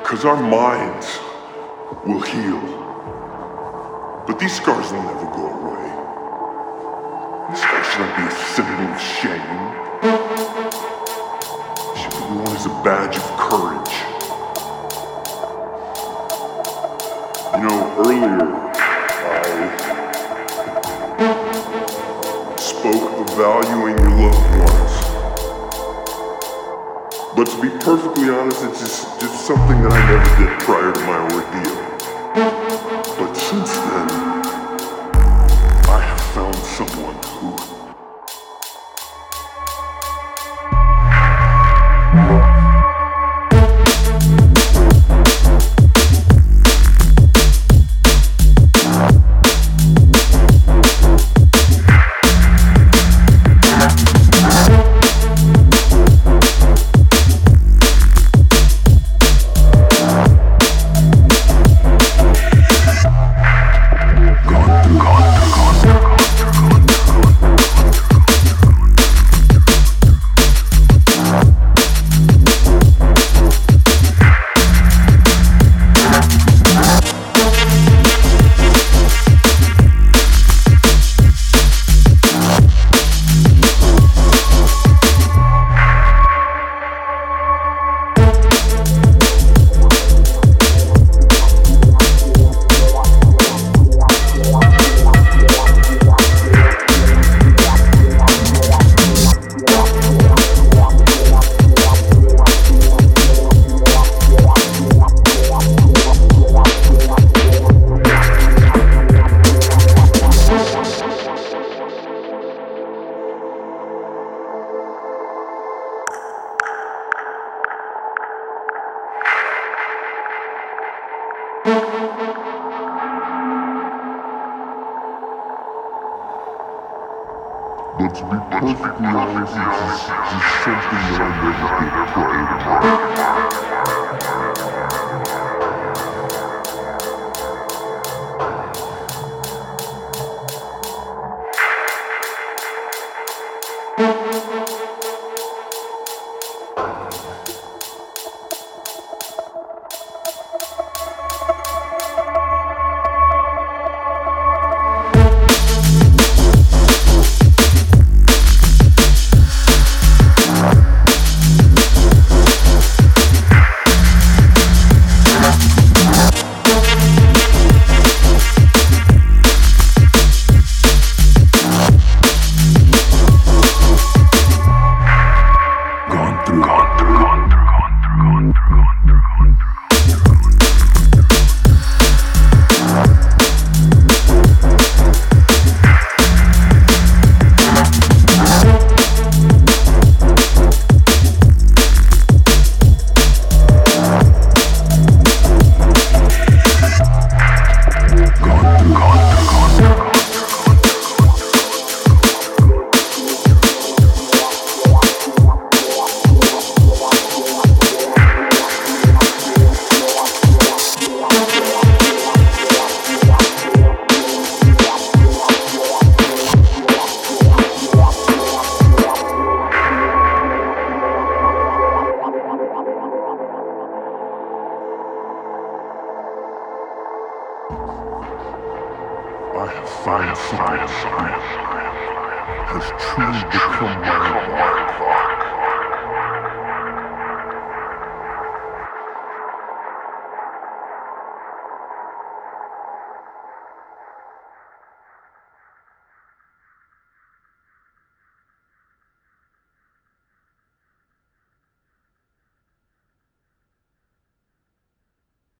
'Cause our minds will heal. But these scars will never go away. These scars should not be a symbol of shame. They should be worn as a badge of courage. You know, earlier I spoke of valuing your loved ones. But to be perfectly honest, it's just something that I never did prior to my ordeal. But since then, I have found someone who... But to be perfectly honest, it's just something that I never did prior to I have found has truly become my life.